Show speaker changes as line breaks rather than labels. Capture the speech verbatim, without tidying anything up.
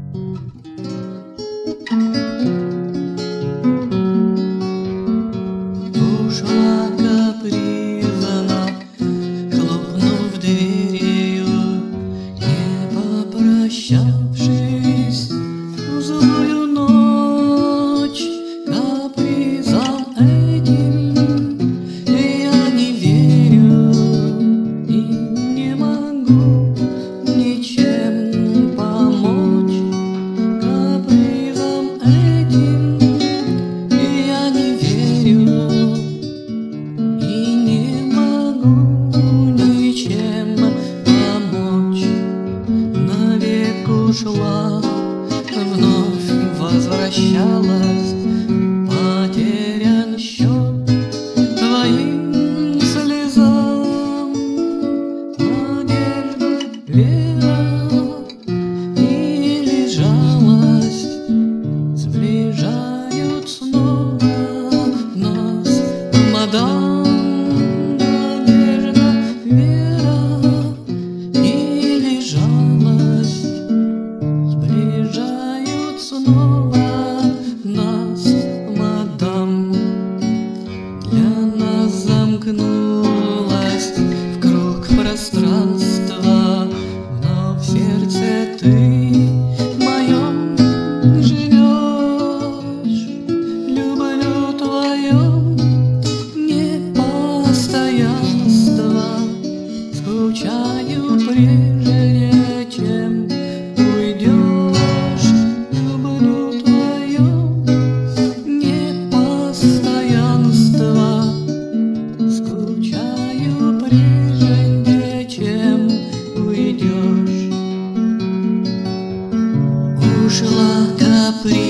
Ушла капризна, хлопнув дверью, не попрощавшись в злую ночь. Капризам этим я не верю и не могу ничем помочь. Капризам этим я не верю и не могу ничем помочь. Навек ушла, вновь возвращалась, потерян счет твоим слезам. Надежда, вера или жалость сближают снова нас, мадам. Надежда, вера или жалость сближают снова нас, мадам. Для нас замкнулась в круг пространства, но в сердце ты моем живешь. Люблю твое непостоянство, скучаю прежде чем уйдешь. Люблю твое непостоянство, скучаю прежде чем уйдешь. Ушла капризна,